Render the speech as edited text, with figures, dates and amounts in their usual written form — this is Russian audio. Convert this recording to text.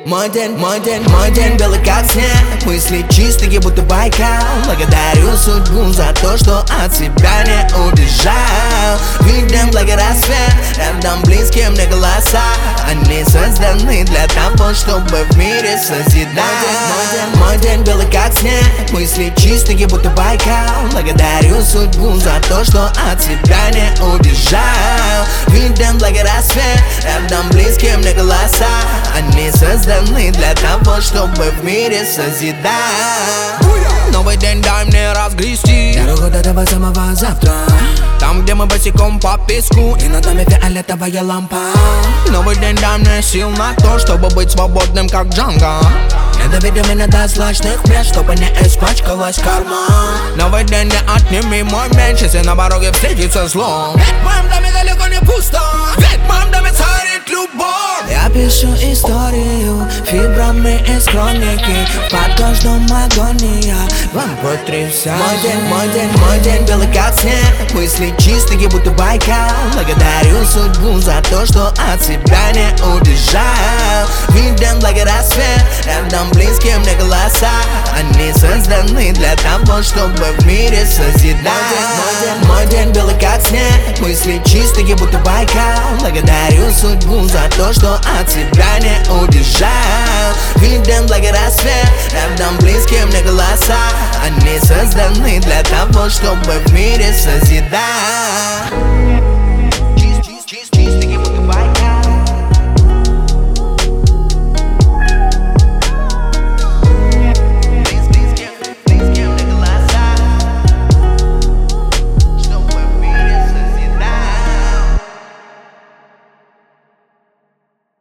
Мой день белый как снег, мысли чистые, будто Байкал. Благодарю судьбу за то, что от себя не убежал. Виден благо рассвет, рядом близкие мне голоса. Они созданы для того, чтобы в мире созидать. Мой день белый как снег, мысли чистые, будто Байкал. Благодарю судьбу за то, что от себя не убежал. Виден благо рассвет, рядом близкие мне голоса. Они созданы для того, чтобы в мире созидать. Новый день дай мне разгрести Дорогу до этого самого завтра, там, где мы босиком по песку, и над нами фиолетовая лампа. Новый день дай мне сил на то, чтобы быть свободным, как Джанго. Не доведи меня до злачных мест, чтобы не испачкалась карма. Новый день не отними мой меч, если на дороге встретится зло. Ведь в моем доме далеко не пусто, ведь в моем доме царит любовь. Я пишу историю фибрами из хроники, под каждым агония вам потрясаю. Мой день белый как снег, мысли чистые, будто Байкал. Благодарю судьбу за то, что от себя не убежал. Виден благо рассвет, рядом близкие мне голоса. Они созданы для того, чтобы в мире созидать. Мой день белый как снег, мысли чистые, будто Байкал. Благодарю судьбу за то, что от себя не убежал. Виден благо рассвет, рядом близкие мне голоса. Они созданы для того, чтобы в мире созидать.